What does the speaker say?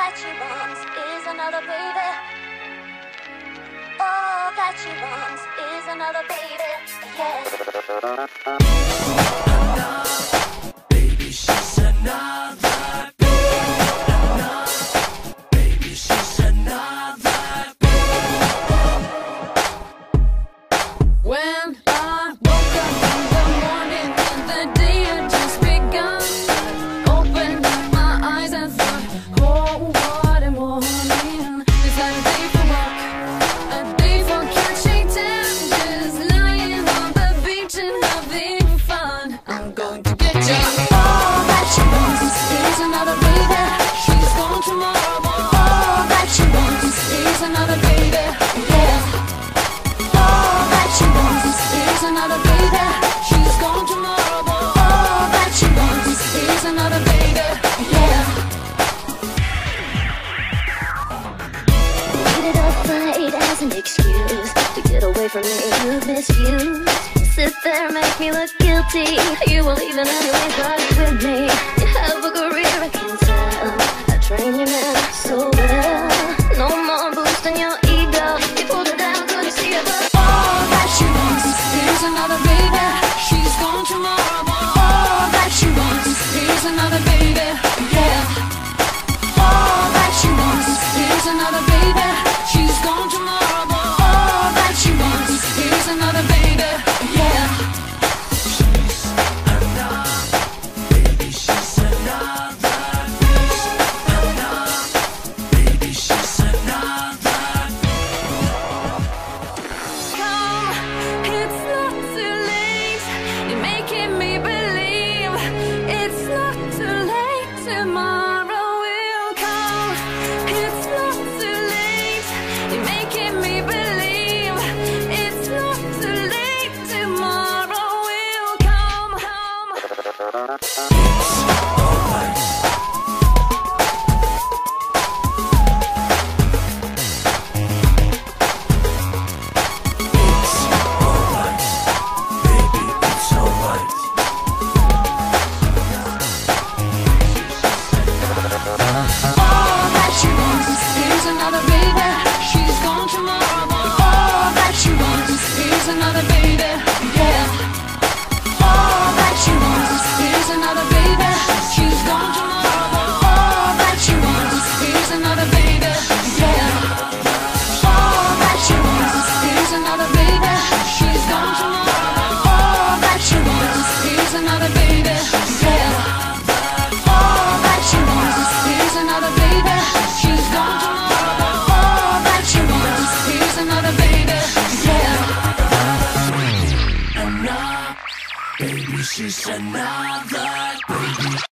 that she wants is another baby. All that she wants is another baby. Yeah. Baby, she's another. Baby, she's another. When I woke up in the morning and the day had just begun, opened up my eyes and thought, oh, what a morning. It's like a day for work, a day for catching tempers, lying on the beach and having fun. I'm going to get you. All that she wants Is another baby. She's gone tomorrow. all that she wants Is another baby. yeah. All that she wants Is another baby. She's gone tomorrow. all that she wants Is another baby. yeah. Needed a fight as an excuse to get away from me. You've misused. Sit there, make me look guilty. You will even anyway party with me. You have a career, I can tell. I train you man so well. No more boosting your ego. You pulled it down, couldn't see it, but all that she wants Is another baby. She's gone tomorrow. all that she wants Is another baby. yeah. All that she wants Is another baby. She's gone tomorrow. all that she wants Is another baby. yeah. Baby, she's another. Baby, she's another. Come, it's not too late. You're making me believe it's not too late. Tomorrow will come. It's not too late. You're making me believe it's not too late. Tomorrow will come. Baby, it's alright. All that she wants Is another baby. She's gone tomorrow. all that she wants Is another baby. yeah. All that she wants Is another baby. She's gone tomorrow. all that she wants Is another baby. yeah. All that she wants Is another baby. She's gone tomorrow. all that she wants Is another baby. yeah. All that she wants Is another baby. She's gone tomorrow. all that she wants Is another baby. yeah. Baby, she's another. Baby.